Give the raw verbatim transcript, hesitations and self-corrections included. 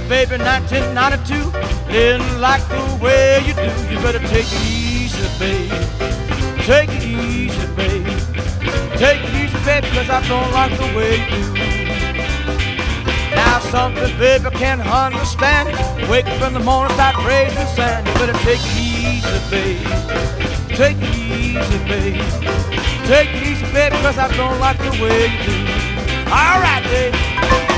baby, nineteen ninety-two. Didn't like the way you do. You better take it easy, baby. Take it easy, baby. Take it easy, baby, cause I don't like the way you do. Now something, baby, can't understand it. Wake up in the morning, start raising sand. You better take it easy, baby. Take it easy, baby. Take it easy, baby, cause I don't like the way you do. All right, baby.